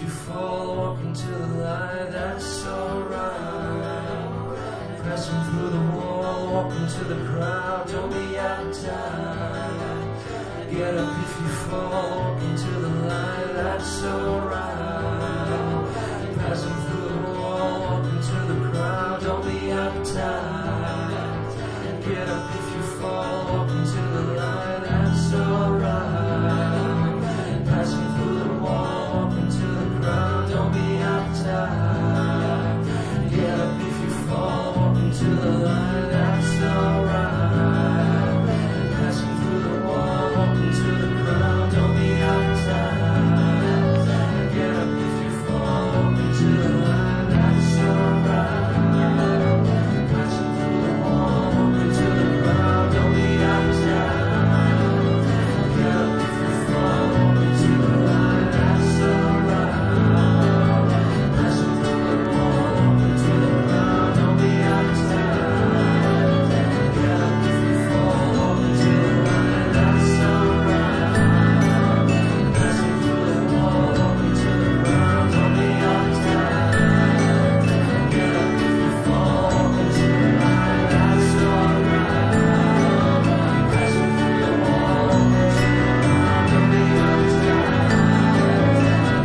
you fall, walk into the light, that's alright. Pressing through the wall, walk into the crowd, don't be out of time. Get up if you fall, walk into